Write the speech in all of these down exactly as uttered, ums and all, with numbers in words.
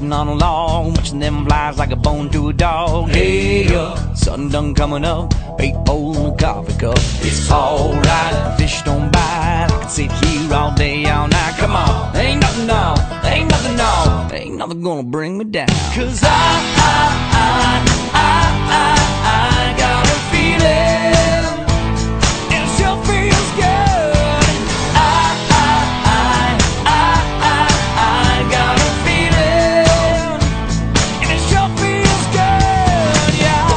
floating on a log, watching them flies like a bone to a dog. Hey, uh, sun done coming up, eight bowl in a coffee cup. It's alright, fish don't bite. I can sit here all day, all night. Come on, ain't nothing no, ain't nothing no, ain't nothing gonna bring me down. Cause I, I, I, I, I, I got a feeling, and it sure feels good. I, I, I, I, I, I got a feeling, and it sure feels good, yeah.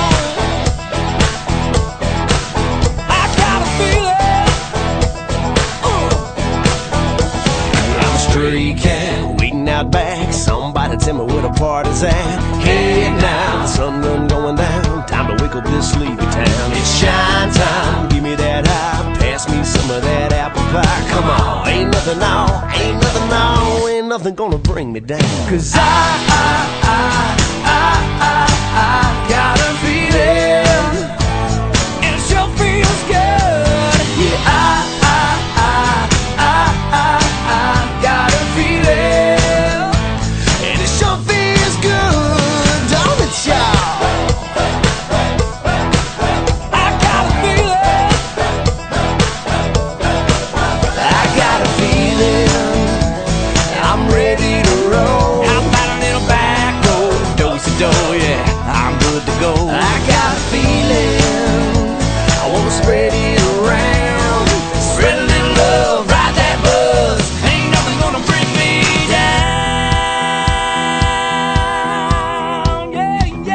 I got a feeling. Ooh. I'm a stray cat waiting out back. Somebody tell me where the party's at. Hey now, the sun done going down. Time to wake up this sleepy town. It's shine time, give me that high. Pass me some of that apple pie. Come on, ain't nothing now, ain't nothing now, ain't nothing gonna bring me down. Cause I, I, I, I, I, I got a feeling, and it sure feels good. Yeah, I, I, I, I, I, I got a feeling, And it sure feels good, don't it, y'all? I got a feeling, I got a feeling, I'm ready to roll. how about a little back road, do-si-do, yeah, I'm good to go. I got a feeling, I wanna spread it around. Spread a little love, ride that buzz, ain't nothing gonna bring me down. Yeah,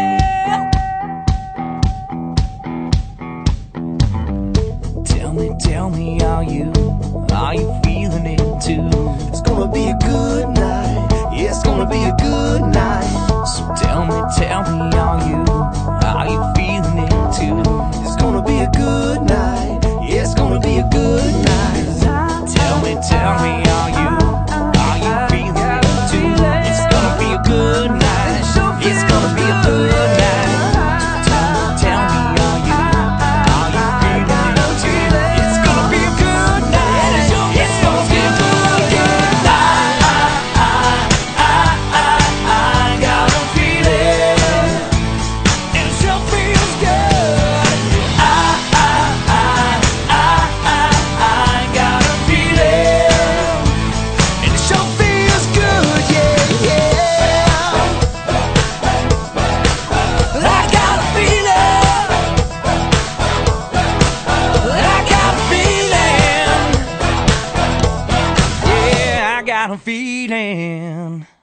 yeah. Tell me, tell me, are you, are you feeling it too? It's gonna be a good night, yeah, it's gonna be a good night. So tell me, tell me, are you, are you feeling it too? It's gonna be a good night, yeah, it's gonna be a good night. Tell me, tell me, are you, are you feeling it too? It's gonna be a good night. It's gonna be a good night. Tell me, tell me, are you, are you feeling it too? It's gonna be a good night. It's gonna be a good night. I, I, I, I, I got a feeling, and it sure feels good. I, I, I, I, I, I got a feeling, and it sure feels good, yeah, yeah. I got a feeling, I got a feeling, yeah, I got a feeling.